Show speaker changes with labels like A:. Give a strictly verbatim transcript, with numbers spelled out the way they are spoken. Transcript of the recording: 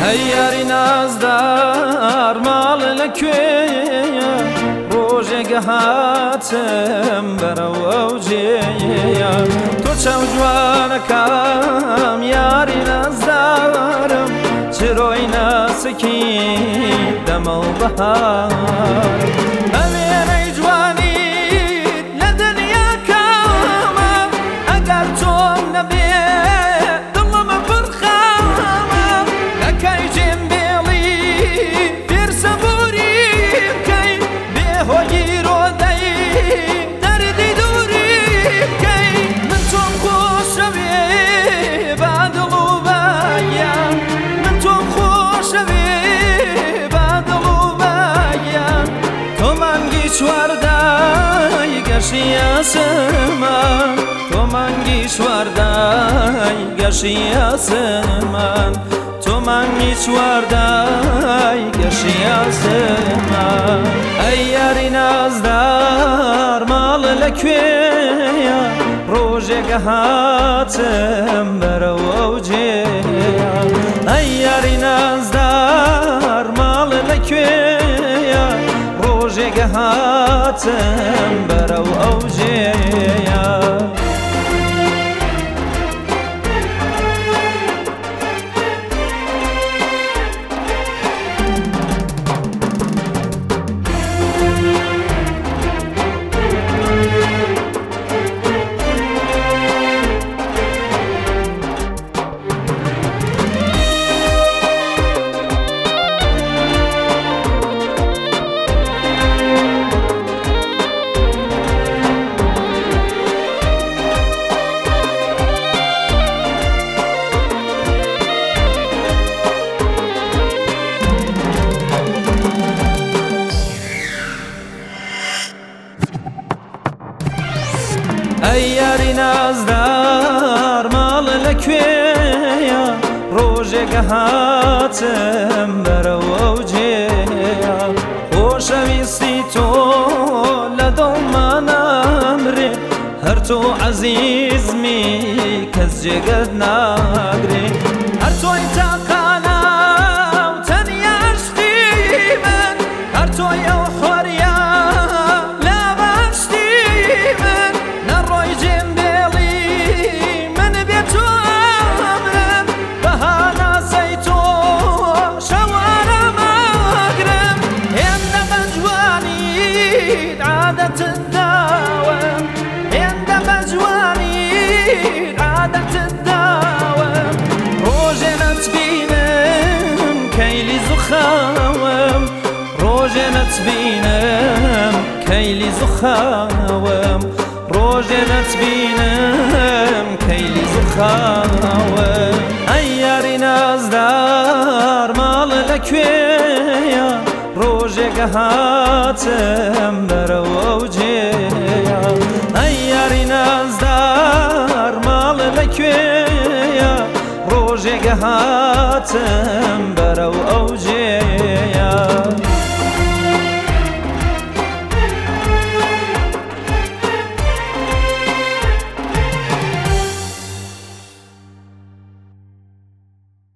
A: هەیاری نازدار ماڵ لەکوێیە ڕۆژێکە هاتم بەرەوە و جێیە تۆ چەو جوانەکەم یاری نازدارم چرۆی ناسکی دەمە و بەهار ئەوێنەی جوانیت لە دنیاکەمە ئەگەر تۆم نەبێ دڵمە پڕ خەمە لەکەی جێمبێڵی پێرسەبووری بکەی بێهۆی ڕۆدەی دەردی دووری بکەی من تۆم خۆشەوێ با دڵ و بایە من تۆم خۆشەوێ با دڵ و بایە تۆ مانگی چواردای گەشی ئاسمان تۆ مانگی چواردای گەشی ئاسمان تۆ مانگی چواردای گەشی ئاسمان ئەی یاری نازدار ماڵ لەکوێیە ڕۆژێکە هاتم بەرەوە و جێیە ئەی یاری نازدار ماڵ لەکوێیە ڕۆژێکە هاتم بەرەوە و جێیە ئەی یاری نازدار ماڵ لەکوێیە ڕۆژێکە هاتم بەرەوە و جێیە خۆشەویستی تۆ لە دڵمانەمرێ هەر تۆ عەزیزمی کەس جێگەت ناگرێ هەر تۆی تاقانە و تەنیا عشقی من هەر تۆی ئەو خۆریە عادة الدوام عندما جواني عادة الدوام روجنا تبينم كيلي زخاوم روجنا تبينم كيلي زخاوم روجنا تبينم كيلي زخاوم أياري نازدار ماڵ لەکوێیە ڕۆژێکە هاتم بەرەوە و جێیە ئەی یاری نازدار ماڵ لەکوێیە ڕۆژێکە هاتم بەرەوە و